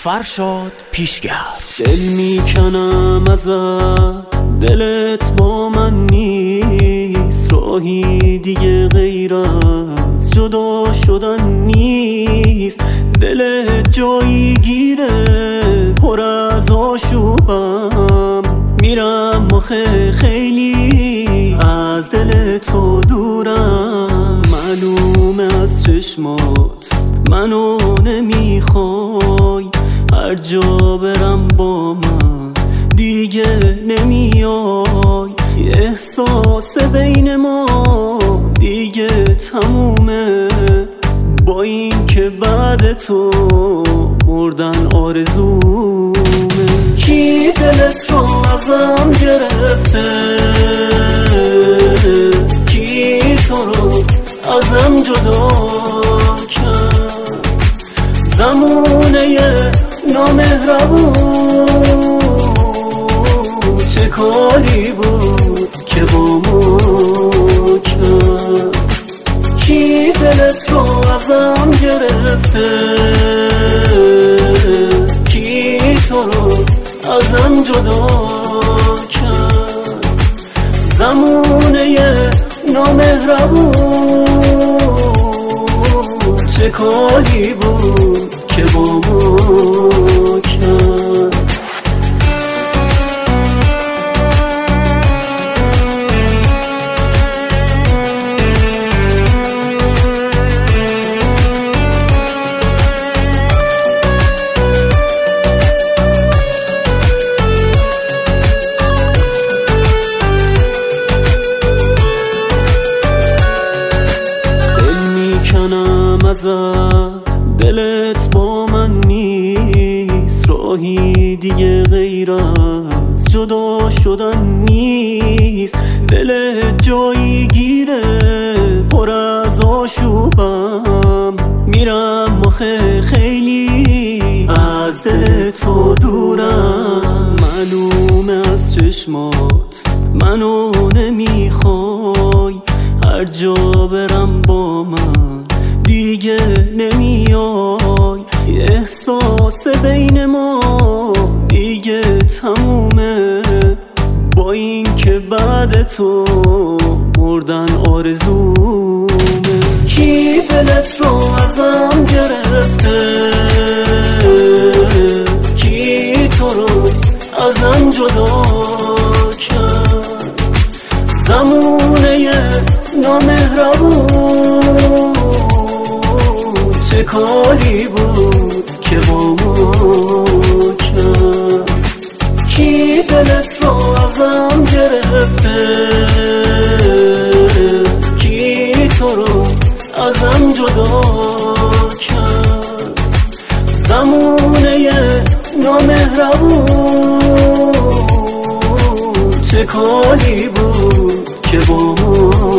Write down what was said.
فرشاد پیشگر. دل میکنم ازت، دلت با من نیست، راهی دیگه غیر از جدا شدن نیست. دلت جایی گیره پر از آشوبم، میرم آخه خیلی از دل تو دورم. معلومه از چشمات منو نمیخوای، هر جا برم با من دیگه نمیای. احساس بین ما دیگه تمومه، با این که بعد تو مردن آرزومه. کی دلت رو ازم گرفته، کی تو رو ازم جدا کرد؟ زمونه نامهربون چه کاری بود که با ما کرد؟ کی دلت رو ازم گرفته، کی تو رو ازم جدا کرد؟ زمونه نامهربون چه کاری بود که با ما کرد؟ دلت با من نیست، راهی دیگه غیر از جدا شدن نیست. دلت جایی گیره پر از آشوبم، میرم آخه خیلی از دل تو دورم. معلومه از چشمات منو نمیخوای، هر جا برم با من دیگه نمیای. احساس بین ما دیگه تمومه، با این که بعد تو مردن آرزومه. کی دلت رو ازم گرفته، کی تو رو ازم جدا کرد؟ زمونه نامهربون چه کاری بود که با ما کرد؟ کی دلت رو ازم گرفته، کی تو رو ازم جدا کرد؟ زمونه نامهربون چه کاری بود که با ما